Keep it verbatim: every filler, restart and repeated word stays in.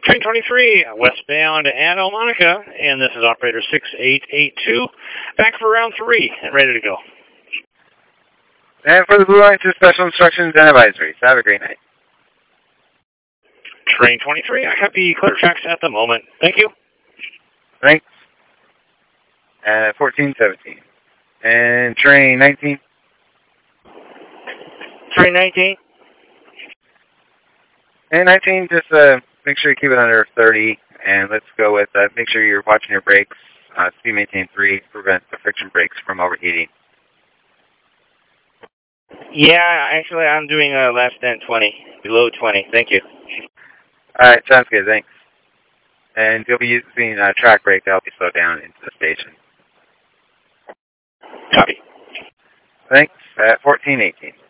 Train twenty-three, westbound Anna Monica, and this is operator six eight eight two, back for round three, and ready to go. And for the Blue Line to special instructions and advisories. Have a great night. Train twenty-three, I copy clear tracks at the moment. Thank you. Thanks. Uh, fourteen seventeen. And train nineteen. Train nineteen. And nineteen, just uh, make sure you keep it under thirty. And let's go with, uh, make sure you're watching your brakes. Uh, speed maintain three, prevent the friction brakes from overheating. Yeah, actually, I'm doing uh, less than twenty, below twenty. Thank you. All right, sounds good. Thanks. And you'll be using uh, track brake to help you slow down into the station. Copy. Thanks. At fourteen eighteen.